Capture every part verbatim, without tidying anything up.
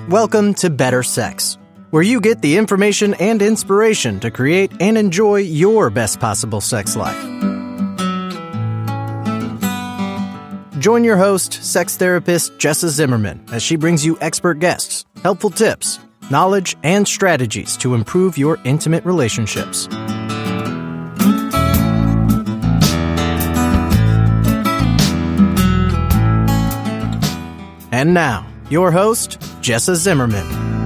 Welcome to Better Sex, where you get the information and inspiration to create and enjoy your best possible sex life. Join your host, sex therapist Jessa Zimmerman, as she brings you expert guests, helpful tips, knowledge, and strategies to improve your intimate relationships. And now, your host, Jessa Zimmerman.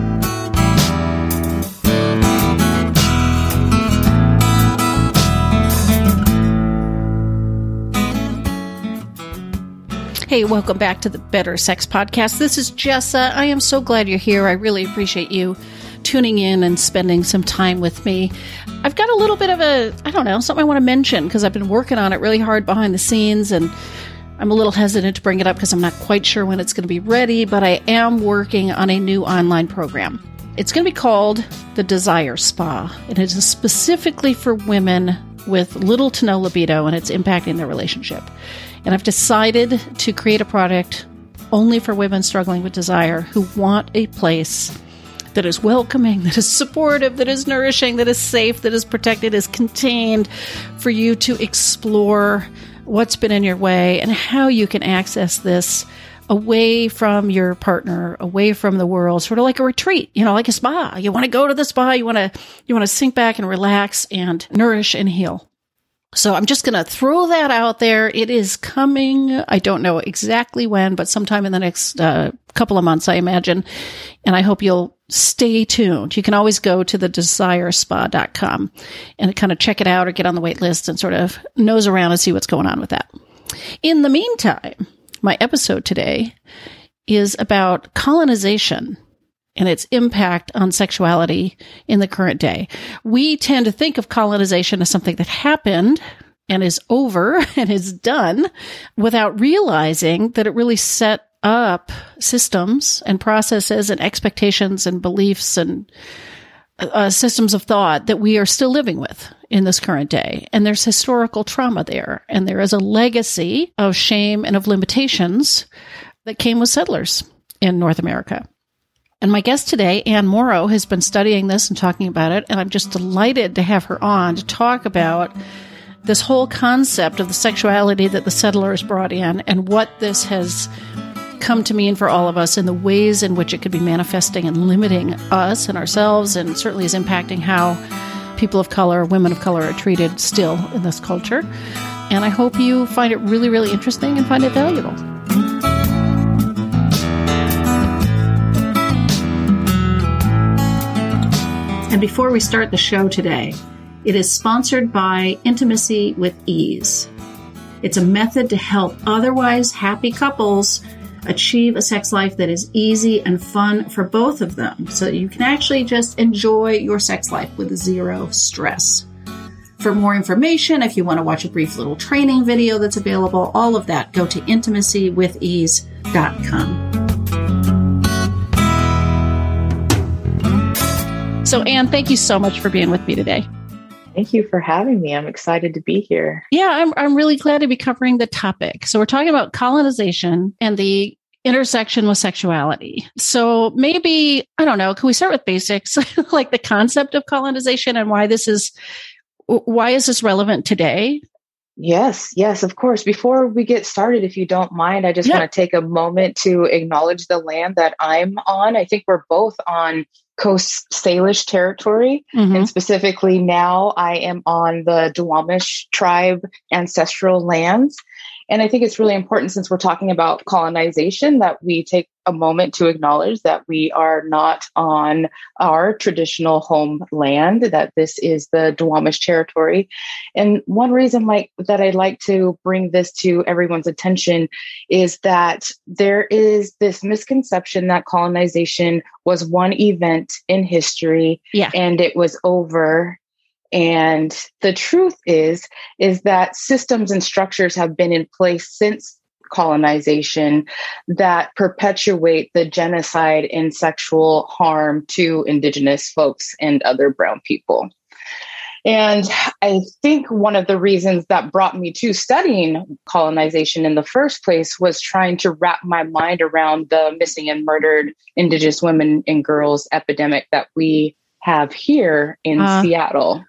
Hey, welcome back to the Better Sex Podcast. This is Jessa. I am so glad you're here. I really appreciate you tuning in and spending some time with me. I've got a little bit of a, I don't know, something I want to mention because I've been working on it really hard behind the scenes, and I'm a little hesitant to bring it up because I'm not quite sure when it's going to be ready, but I am working on a new online program. It's going to be called the Desire Spa, and it is specifically for women with little to no libido, and it's impacting their relationship. And I've decided to create a product only for women struggling with desire who want a place that is welcoming, that is supportive, that is nourishing, that is safe, that is protected, is contained for you to explore what's been in your way and how you can access this away from your partner, away from the world, sort of like a retreat, you know, like a spa. You want to go to the spa, you want to you want to sink back and relax and nourish and heal. So I'm just going to throw that out there. It is coming. I don't know exactly when, but sometime in the next uh, couple of months, I imagine. And I hope you'll stay tuned. You can always go to the desire spa dot com and kind of check it out or get on the wait list and sort of nose around and see what's going on with that. In the meantime, my episode today is about colonization and its impact on sexuality in the current day. We tend to think of colonization as something that happened and is over and is done without realizing that it really set up systems and processes and expectations and beliefs and uh, systems of thought that we are still living with in this current day. And there's historical trauma there. And there is a legacy of shame and of limitations that came with settlers in North America. And my guest today, Anne Morrow, has been studying this and talking about it, and I'm just delighted to have her on to talk about this whole concept of the sexuality that the settlers brought in and what this has come to mean for all of us and the ways in which it could be manifesting and limiting us and ourselves, and certainly is impacting how people of color, women of color are treated still in this culture. And I hope you find it really, really interesting and find it valuable. And before we start the show today, it is sponsored by Intimacy with Ease. It's a method to help otherwise happy couples achieve a sex life that is easy and fun for both of them, so that you can actually just enjoy your sex life with zero stress. For more information, if you want to watch a brief little training video that's available, all of that, go to intimacy with ease dot com. So, Anne, thank you so much for being with me today. Thank you for having me. I'm excited to be here. Yeah, I'm I'm really glad to be covering the topic. So we're talking about colonization and the intersection with sexuality. So maybe, I don't know, can we start with basics, like the concept of colonization and why this is, why is this relevant today? Yes, yes, of course. Before we get started, if you don't mind, I just yeah. want to take a moment to acknowledge the land that I'm on. I think we're both on Coast Salish territory. Mm-hmm. And specifically now I am on the Duwamish tribe ancestral lands. And I think it's really important, since we're talking about colonization, that we take a moment to acknowledge that we are not on our traditional homeland, that this is the Duwamish territory. And one reason like that I'd like to bring this to everyone's attention is that there is this misconception that colonization was one event in history yeah. and it was over. And the truth is, is that systems and structures have been in place since colonization that perpetuate the genocide and sexual harm to Indigenous folks and other brown people. And I think one of the reasons that brought me to studying colonization in the first place was trying to wrap my mind around the missing and murdered Indigenous women and girls epidemic that we have here in uh. Seattle.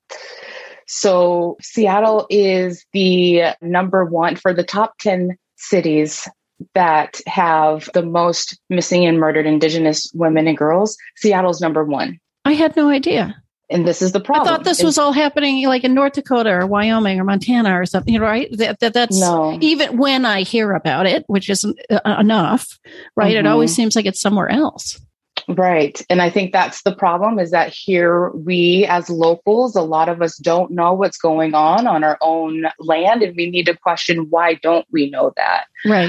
So Seattle is the number one for the top ten cities that have the most missing and murdered Indigenous women and girls. Seattle's number one. I had no idea. And this is the problem. I thought this was all happening like in North Dakota or Wyoming or Montana or something, right? That, that That's no. Even when I hear about it, which isn't uh, enough, right? Mm-hmm. It always seems like it's somewhere else. Right. And I think that's the problem, is that here we as locals, a lot of us don't know what's going on on our own land. And we need to question, why don't we know that? Right.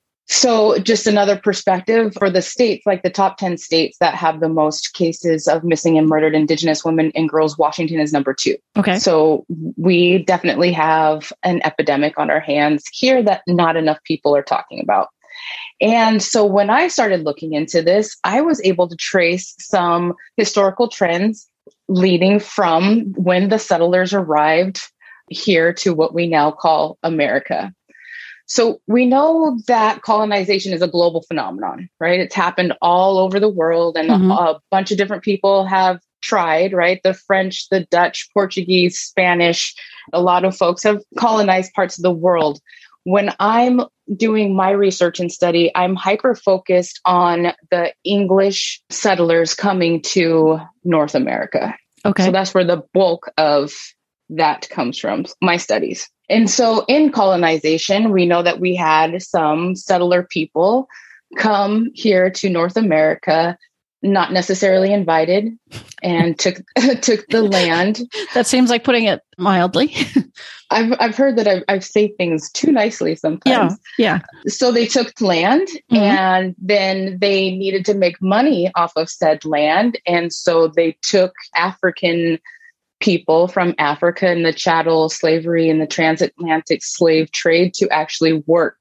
So just another perspective for the states, like the top ten states that have the most cases of missing and murdered Indigenous women and girls, Washington is number two. Okay. So we definitely have an epidemic on our hands here that not enough people are talking about. And so when I started looking into this, I was able to trace some historical trends leading from when the settlers arrived here to what we now call America. So we know that colonization is a global phenomenon, right? It's happened all over the world, and mm-hmm. a, a bunch of different people have tried, right? The French, the Dutch, Portuguese, Spanish, a lot of folks have colonized parts of the world. When I'm doing my research and study, I'm hyper-focused on the English settlers coming to North America. Okay. So that's where the bulk of that comes from, my studies. And so in colonization, we know that we had some settler people come here to North America, not necessarily invited, and took took the land. That seems like putting it mildly. I've I've heard that I I say things too nicely sometimes. Yeah, yeah. So they took land, mm-hmm. and then they needed to make money off of said land, and so they took African people from Africa and the chattel slavery and the transatlantic slave trade to actually work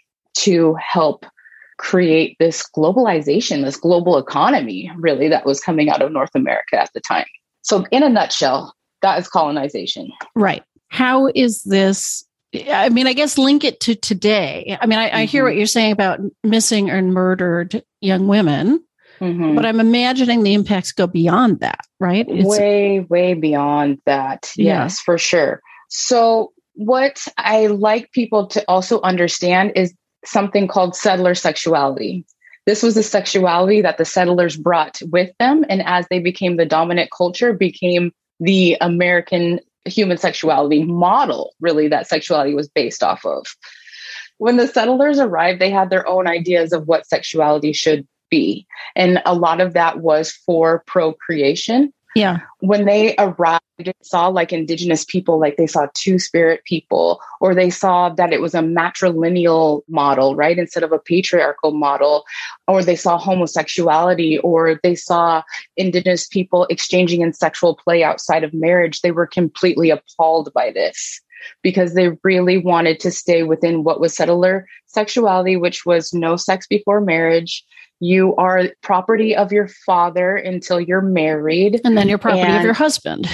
to help create this globalization, this global economy, really, that was coming out of North America at the time. So in a nutshell, that is colonization. Right. How is this? I mean, I guess link it to today. I mean, I, mm-hmm. I hear what you're saying about missing and murdered young women. Mm-hmm. But I'm imagining the impacts go beyond that, right? It's way, way beyond that. Yeah. Yes, for sure. So what I like people to also understand is something called settler sexuality. This was a sexuality that the settlers brought with them. And as they became the dominant culture, became the American human sexuality model, really, that sexuality was based off of. When the settlers arrived, they had their own ideas of what sexuality should be. And a lot of that was for procreation. Yeah. When they arrived, they saw like Indigenous people, like they saw two-spirit people, or they saw that it was a matrilineal model, right? Instead of a patriarchal model, or they saw homosexuality, or they saw Indigenous people exchanging in sexual play outside of marriage. They were completely appalled by this, because they really wanted to stay within what was settler sexuality, which was no sex before marriage. You are property of your father until you're married. And then you're property and of your husband.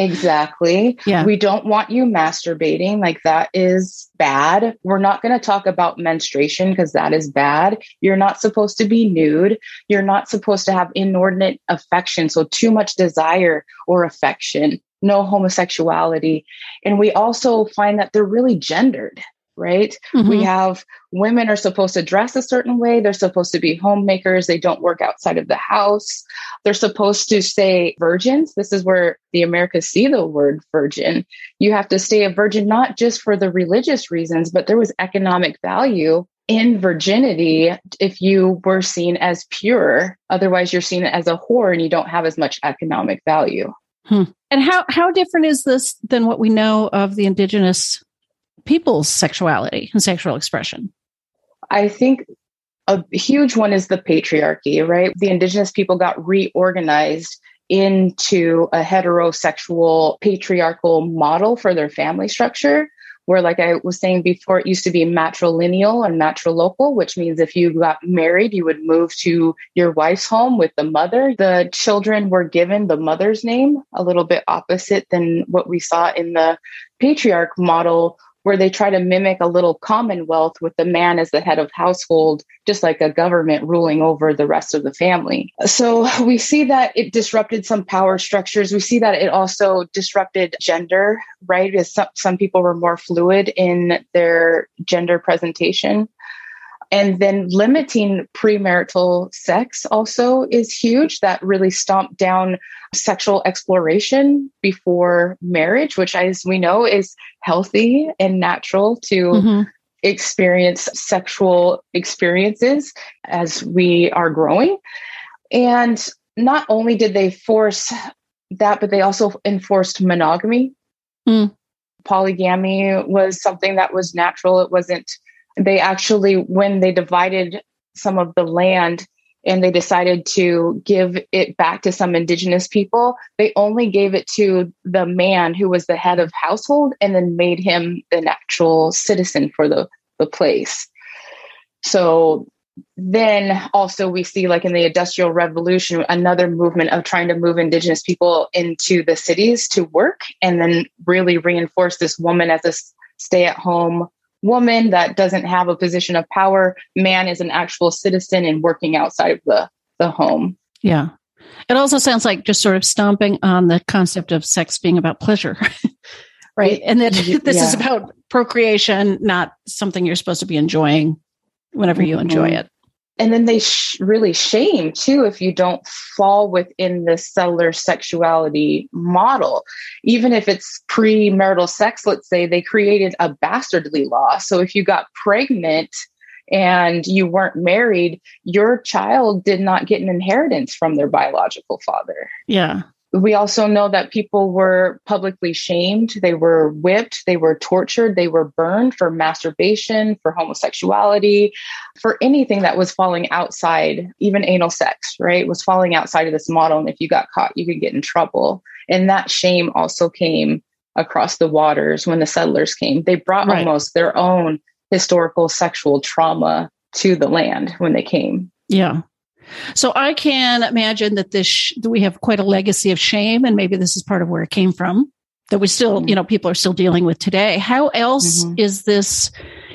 Exactly. Yeah. We don't want you masturbating. Like, that is bad. We're not going to talk about menstruation because that is bad. You're not supposed to be nude. You're not supposed to have inordinate affection. So too much desire or affection. No homosexuality. And we also find that they're really gendered. Right? Mm-hmm. We have women are supposed to dress a certain way. They're supposed to be homemakers. They don't work outside of the house. They're supposed to stay virgins. This is where the Americas see the word virgin. You have to stay a virgin, not just for the religious reasons, but there was economic value in virginity if you were seen as pure. Otherwise, you're seen as a whore and you don't have as much economic value. Hmm. And how, how different is this than what we know of the Indigenous people's sexuality and sexual expression? I think a huge one is the patriarchy, right? The Indigenous people got reorganized into a heterosexual patriarchal model for their family structure, where, like I was saying before, it used to be matrilineal and matrilocal, which means if you got married, you would move to your wife's home with the mother. The children were given the mother's name, a little bit opposite than what we saw in the patriarch model, where they try to mimic a little commonwealth with the man as the head of household, just like a government ruling over the rest of the family. So we see that it disrupted some power structures. We see that it also disrupted gender, right? As some, some people were more fluid in their gender presentation. And then limiting premarital sex also is huge. That really stomped down sexual exploration before marriage, which, as we know, is healthy and natural to mm-hmm. experience sexual experiences as we are growing. And not only did they force that, but they also enforced monogamy. Mm. Polygamy was something that was natural. It wasn't. They actually, when they divided some of the land and they decided to give it back to some indigenous people, they only gave it to the man who was the head of household and then made him an actual citizen for the, the place. So then also we see, like in the Industrial Revolution, another movement of trying to move indigenous people into the cities to work and then really reinforce this woman as a stay-at-home woman that doesn't have a position of power. Man is an actual citizen and working outside of the, the home. Yeah. It also sounds like just sort of stomping on the concept of sex being about pleasure, right? And that this yeah. is about procreation, not something you're supposed to be enjoying whenever you mm-hmm. enjoy it. And then they sh- really shame too if you don't fall within the settler sexuality model. Even if it's premarital sex, let's say, they created a bastardly law. So if you got pregnant and you weren't married, your child did not get an inheritance from their biological father. Yeah. We also know that people were publicly shamed. They were whipped. They were tortured. They were burned for masturbation, for homosexuality, for anything that was falling outside, even anal sex, right? Was falling outside of this model. And if you got caught, you could get in trouble. And that shame also came across the waters when the settlers came. They brought right. almost their own historical sexual trauma to the land when they came. Yeah. So I can imagine that this, sh- that we have quite a legacy of shame, and maybe this is part of where it came from, that we still, mm-hmm. you know, people are still dealing with today. How else mm-hmm. is this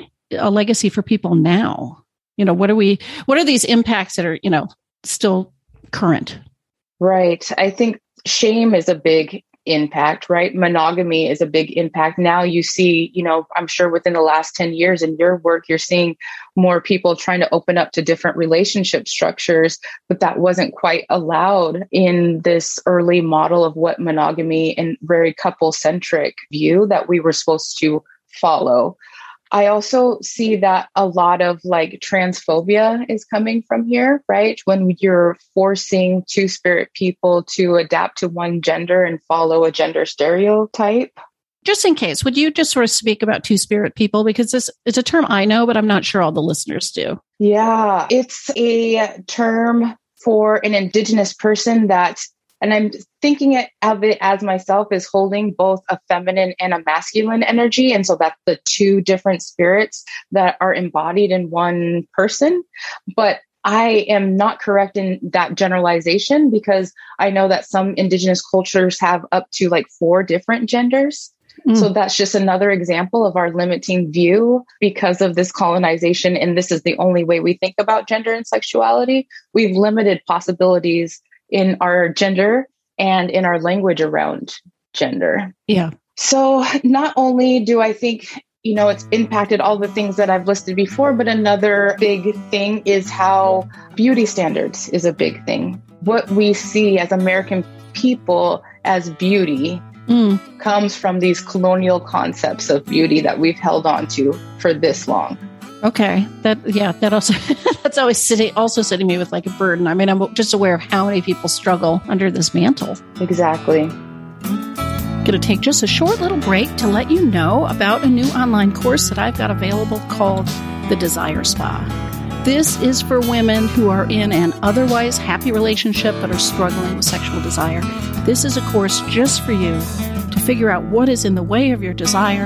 a legacy for people now? You know, what are we, what are these impacts that are, you know, still current? Right. I think shame is a big impact, right? Monogamy is a big impact. Now you see, you know, I'm sure within the last ten years in your work, you're seeing more people trying to open up to different relationship structures, but that wasn't quite allowed in this early model of what monogamy and very couple-centric view that we were supposed to follow. I also see that a lot of like transphobia is coming from here, right? When you're forcing two-spirit people to adapt to one gender and follow a gender stereotype. Just in case, would you just sort of speak about two-spirit people? Because this is a term I know, but I'm not sure all the listeners do. Yeah, it's a term for an indigenous person that, and I'm thinking it, of it as myself as holding both a feminine and a masculine energy. And so that's the two different spirits that are embodied in one person. But I am not correct in that generalization because I know that some indigenous cultures have up to like four different genders. Mm. So that's just another example of our limiting view because of this colonization. And this is the only way we think about gender and sexuality. We've limited possibilities in our gender and in our language around gender. Yeah. So not only do I think, you know, it's impacted all the things that I've listed before, but another big thing is how beauty standards is a big thing. What we see as American people as beauty mm. comes from these colonial concepts of beauty that we've held on to for this long. Okay. That, yeah, that also, that's always sitting, also sitting me with like a burden. I mean, I'm just aware of how many people struggle under this mantle. Exactly. Going to take just a short little break to let you know about a new online course that I've got available called The Desire Spa. This is for women who are in an otherwise happy relationship but are struggling with sexual desire. This is a course just for you to figure out what is in the way of your desire,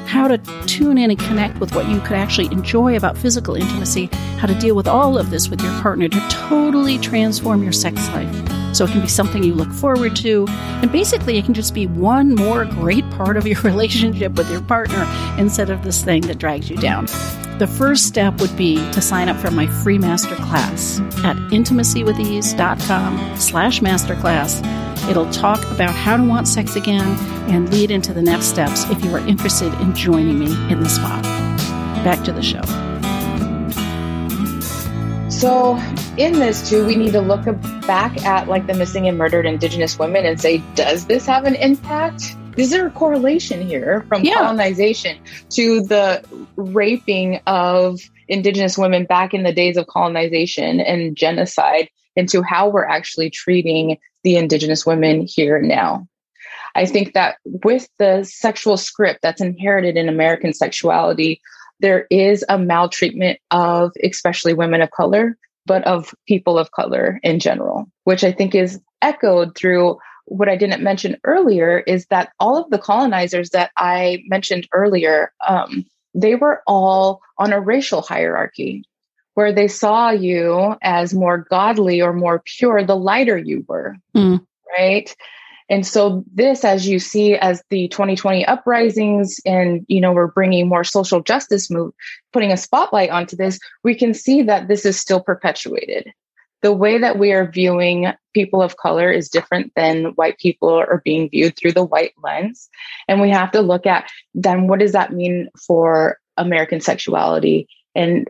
how to tune in and connect with what you could actually enjoy about physical intimacy, how to deal with all of this with your partner to totally transform your sex life. So it can be something you look forward to. And basically, it can just be one more great part of your relationship with your partner instead of this thing that drags you down. The first step would be to sign up for my free masterclass at intimacywithease.com slash masterclass. It'll talk about how to want sex again and lead into the next steps if you are interested in joining me in the spa. Back to the show. So in this too, we need to look back at like the missing and murdered Indigenous women and say, does this have an impact? Is there a correlation here from yeah. colonization to the raping of Indigenous women back in the days of colonization and genocide, into how we're actually treating the Indigenous women here now? I think that with the sexual script that's inherited in American sexuality, there is a maltreatment of especially women of color, but of people of color in general, which I think is echoed through what I didn't mention earlier, is that all of the colonizers that I mentioned earlier, um, they were all on a racial hierarchy where they saw you as more godly or more pure, the lighter you were, mm. right? And so this, as you see, as the twenty twenty uprisings and, you know, we're bringing more social justice move, putting a spotlight onto this, we can see that this is still perpetuated. The way that we are viewing people of color is different than white people are being viewed through the white lens. And we have to look at then what does that mean for American sexuality and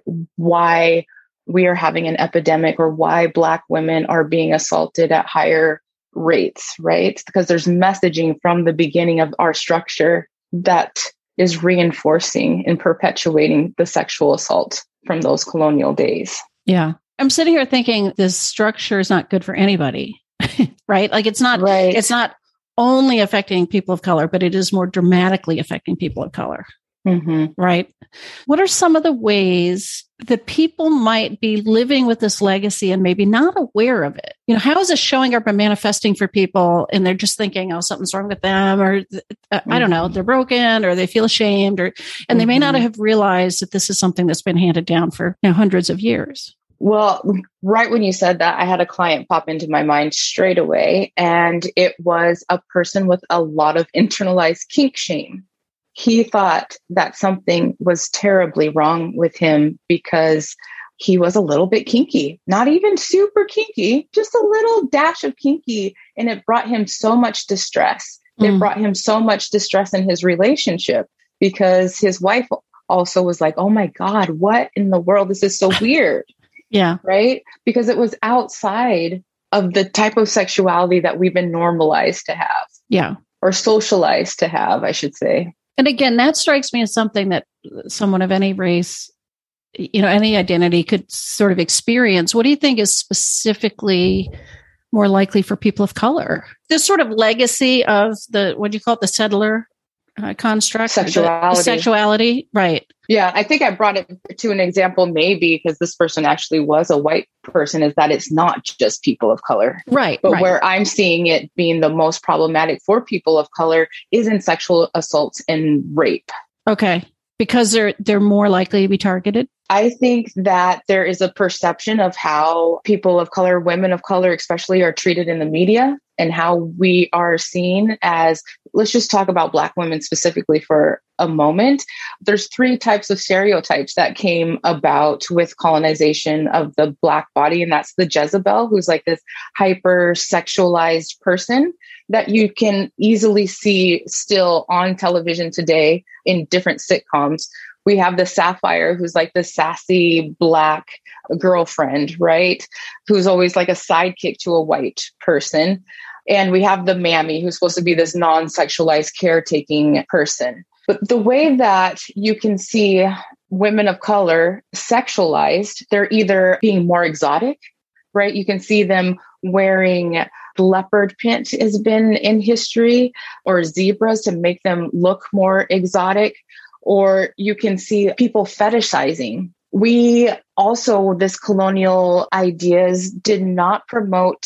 why we are having an epidemic or why Black women are being assaulted at higher rates, right? Because there's messaging from the beginning of our structure that is reinforcing and perpetuating the sexual assault from those colonial days. Yeah. I'm sitting here thinking this structure is not good for anybody, right? Like it's not, right. It's not only affecting people of color, but it is more dramatically affecting people of color. Mm-hmm. Right. What are some of the ways that people might be living with this legacy and maybe not aware of it? You know, how is it showing up and manifesting for people and they're just thinking, oh, something's wrong with them, or uh, mm-hmm. I don't know, they're broken or they feel ashamed, or, and mm-hmm. they may not have realized that this is something that's been handed down for you know, hundreds of years. Well, right when you said that, I had a client pop into my mind straight away, and it was a person with a lot of internalized kink shame. He thought that something was terribly wrong with him because he was a little bit kinky, not even super kinky, just a little dash of kinky. And it brought him so much distress. Mm. It brought him so much distress in his relationship because his wife also was like, oh my God, what in the world? This is so weird. Yeah. Right. Because it was outside of the type of sexuality that we've been normalized to have. Yeah. Or socialized to have, I should say. And again, that strikes me as something that someone of any race, you know, any identity could sort of experience. What do you think is specifically more likely for people of color? This sort of legacy of the, what do you call it, the settler uh, construct? Sexuality. The sexuality, right. Yeah, I think I brought it to an example maybe because this person actually was a white person, is that it's not just people of color. Right. But right. where I'm seeing it being the most problematic for people of color is in sexual assaults and rape. Okay. Because they're they're more likely to be targeted? I think that there is a perception of how people of color, women of color especially, are treated in the media and how we are seen as, let's just talk about Black women specifically for a moment. There's three types of stereotypes that came about with colonization of the Black body. And that's the Jezebel, who's like this hyper sexualized person that you can easily see still on television today in different sitcoms. We have the Sapphire, who's like the sassy Black girlfriend, right? Who's always like a sidekick to a white person. And we have the Mammy, who's supposed to be this non-sexualized caretaking person. But the way that you can see women of color sexualized, they're either being more exotic, right? You can see them wearing leopard print has been in history, or zebras to make them look more exotic. Or you can see people fetishizing. We also, this colonial ideas did not promote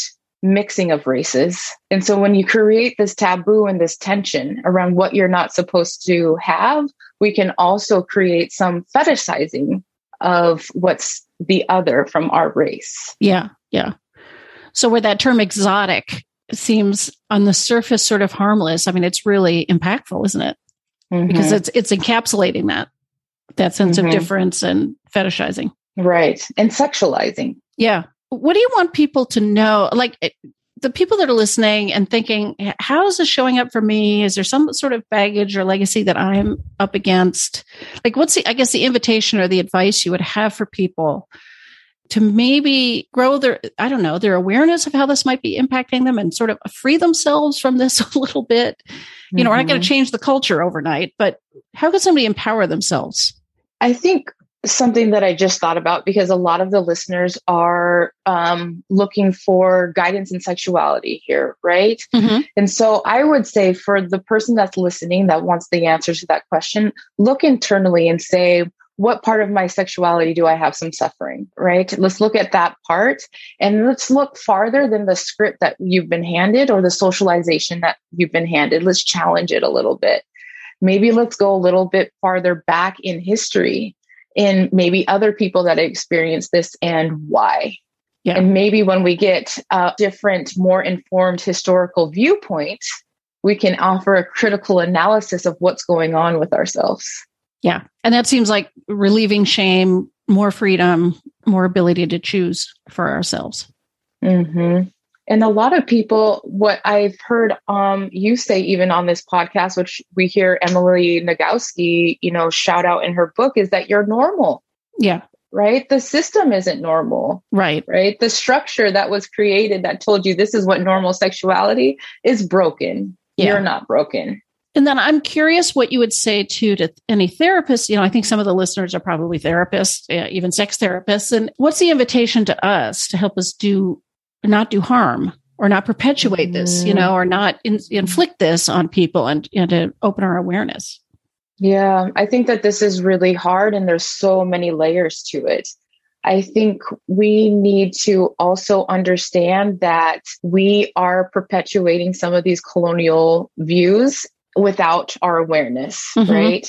mixing of races. And so when you create this taboo and this tension around what you're not supposed to have, we can also create some fetishizing of what's the other from our race. Yeah, yeah. So where that term exotic seems on the surface sort of harmless, I mean, it's really impactful, isn't it? Mm-hmm. Because it's it's encapsulating that, that sense mm-hmm. of difference and fetishizing. Right. And sexualizing. Yeah. What do you want people to know? Like the people that are listening and thinking, how is this showing up for me? Is there some sort of baggage or legacy that I'm up against? Like what's the, I guess the invitation or the advice you would have for people to maybe grow their, I don't know, their awareness of how this might be impacting them and sort of free themselves from this a little bit? You mm-hmm. know, we're not going to change the culture overnight, but how can somebody empower themselves? I think something that I just thought about, because a lot of the listeners are um, looking for guidance in sexuality here, right? Mm-hmm. And so I would say for the person that's listening that wants the answers to that question, look internally and say, what part of my sexuality do I have some suffering, right? Let's look at that part and let's look farther than the script that you've been handed or the socialization that you've been handed. Let's challenge it a little bit. Maybe let's go a little bit farther back in history in maybe other people that experienced this and why. Yeah. And maybe when we get a different, more informed historical viewpoint, we can offer a critical analysis of what's going on with ourselves. Yeah. And that seems like relieving shame, more freedom, more ability to choose for ourselves. Mm-hmm. And a lot of people, what I've heard um, you say, even on this podcast, which we hear Emily Nagoski, you know, shout out in her book, is that you're normal. Yeah. Right. The system isn't normal. Right. Right. The structure that was created that told you this is what normal sexuality is broken. Yeah. You're not broken. And then I'm curious what you would say to, to any therapists. You know, I think some of the listeners are probably therapists, uh, even sex therapists. And what's the invitation to us to help us do not do harm or not perpetuate this, you know, or not in, inflict this on people and, and to open our awareness? Yeah, I think that this is really hard and there's so many layers to it. I think we need to also understand that we are perpetuating some of these colonial views without our awareness, mm-hmm. right?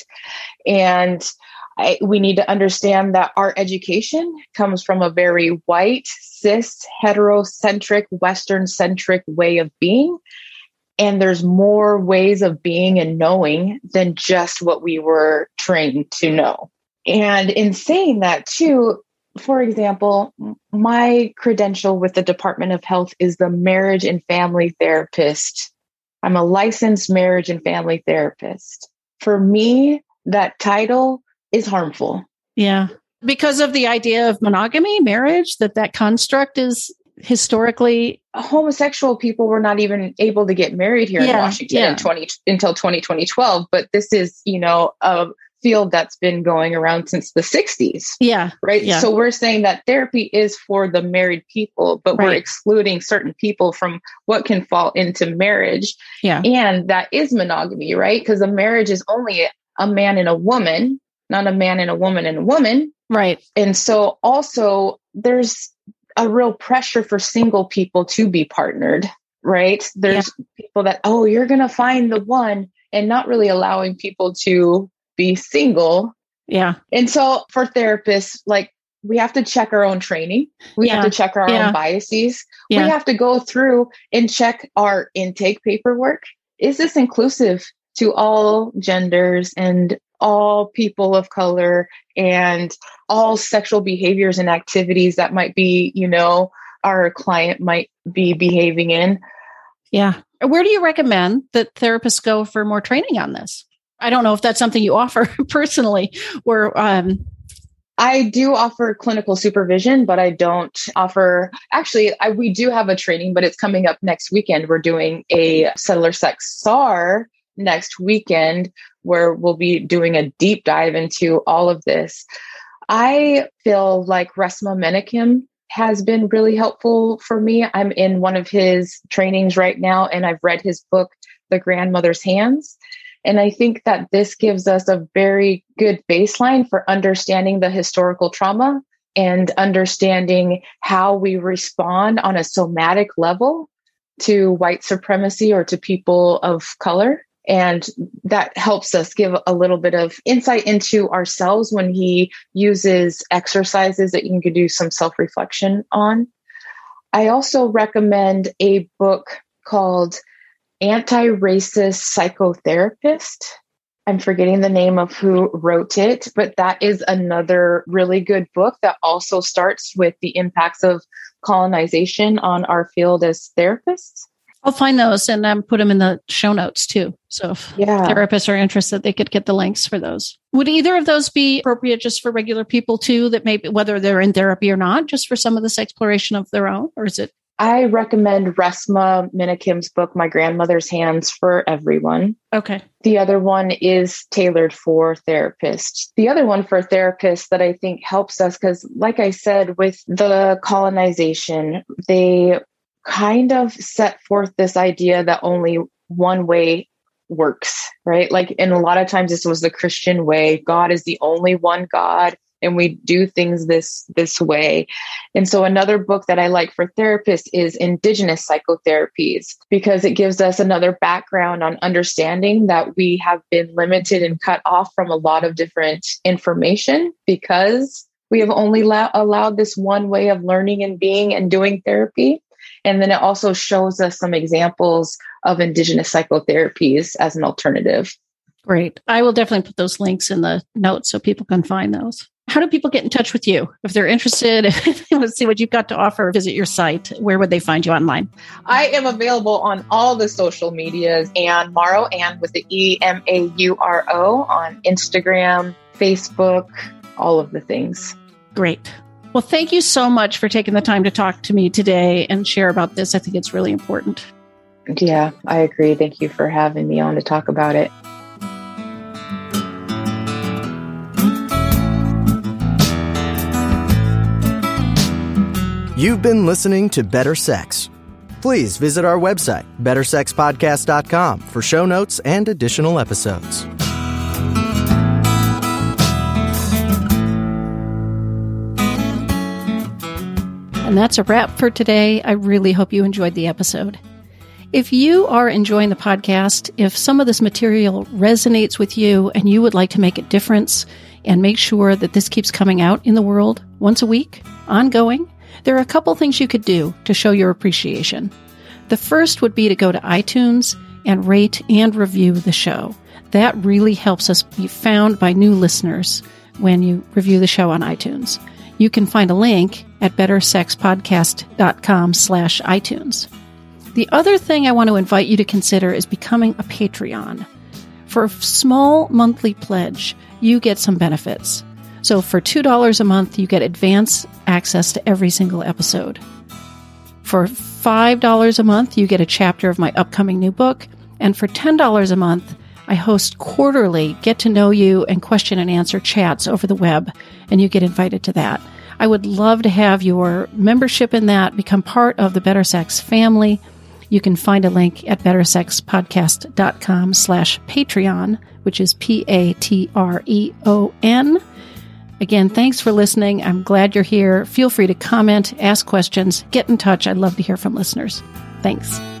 And I, we need to understand that our education comes from a very white, cis, heterocentric, Western-centric way of being. And there's more ways of being and knowing than just what we were trained to know. And in saying that too, for example, my credential with the Department of Health is the marriage and family therapist. I'm a licensed marriage and family therapist. For me, that title is harmful. Yeah. Because of the idea of monogamy, marriage, that that construct is historically... Homosexual people were not even able to get married here yeah, in Washington yeah. in twenty, until twenty twelve. But this is, you know, a field that's been going around since the sixties. Yeah. Right. Yeah. So we're saying that therapy is for the married people, but right. we're excluding certain people from what can fall into marriage. Yeah. And that is monogamy, right? Because a marriage is only a man and a woman, not a man and a woman and a woman. Right. And so also there's a real pressure for single people to be partnered, right? There's yeah. people that, oh, you're going to find the one, and not really allowing people to be single. Yeah. And so for therapists, like we have to check our own training. We yeah. have to check our yeah. own biases. Yeah. We have to go through and check our intake paperwork. Is this inclusive to all genders and all people of color and all sexual behaviors and activities that might be, you know, our client might be behaving in? Yeah. Where do you recommend that therapists go for more training on this? I don't know if that's something you offer personally, or um, I do offer clinical supervision, but I don't offer, actually, I, we do have a training, but it's coming up next weekend. We're doing a settler sex S A R next weekend, where we'll be doing a deep dive into all of this. I feel like Resmaa Menakem has been really helpful for me. I'm in one of his trainings right now, and I've read his book, The Grandmother's Hands. And I think that this gives us a very good baseline for understanding the historical trauma and understanding how we respond on a somatic level to white supremacy or to people of color. And that helps us give a little bit of insight into ourselves when he uses exercises that you can do some self-reflection on. I also recommend a book called Anti-Racist Psychotherapist. I'm forgetting the name of who wrote it, but that is another really good book that also starts with the impacts of colonization on our field as therapists. I'll find those and um, put them in the show notes too. So if yeah. therapists are interested, they could get the links for those. Would either of those be appropriate just for regular people too, that maybe whether they're in therapy or not, just for some of this exploration of their own, or is it? I recommend Resmaa Menakem's book, My Grandmother's Hands, for everyone. Okay. The other one is tailored for therapists. The other one for therapists that I think helps us, because like I said, with the colonization, they kind of set forth this idea that only one way works, right? Like, and a lot of times this was the Christian way. God is the only one God, and we do things this, this way. And so another book that I like for therapists is Indigenous Psychotherapies, because it gives us another background on understanding that we have been limited and cut off from a lot of different information because we have only la- allowed this one way of learning and being and doing therapy. And then it also shows us some examples of Indigenous psychotherapies as an alternative. Great. I will definitely put those links in the notes so people can find those. How do people get in touch with you? If they're interested, if they want to see what you've got to offer, visit your site. Where would they find you online? I am available on all the social medias, Anne Mauro, Anne with the E M A U R O, on Instagram, Facebook, all of the things. Great. Well, thank you so much for taking the time to talk to me today and share about this. I think it's really important. Yeah, I agree. Thank you for having me on to talk about it. You've been listening to Better Sex. Please visit our website, better sex podcast dot com, for show notes and additional episodes. And that's a wrap for today. I really hope you enjoyed the episode. If you are enjoying the podcast, if some of this material resonates with you and you would like to make a difference and make sure that this keeps coming out in the world once a week, ongoing, there are a couple things you could do to show your appreciation. The first would be to go to iTunes and rate and review the show. That really helps us be found by new listeners when you review the show on iTunes. You can find a link at better sex podcast dot com slash iTunes. The other thing I want to invite you to consider is becoming a Patreon. For a small monthly pledge, you get some benefits. So for two dollars a month, you get advance access to every single episode. For five dollars a month, you get a chapter of my upcoming new book. And for ten dollars a month, I host quarterly get-to-know-you and question-and-answer chats over the web, and you get invited to that. I would love to have your membership in that, become part of the Better Sex family. You can find a link at better sex podcast dot com slash Patreon, which is P A T R E O N. Again, thanks for listening. I'm glad you're here. Feel free to comment, ask questions, get in touch. I'd love to hear from listeners. Thanks.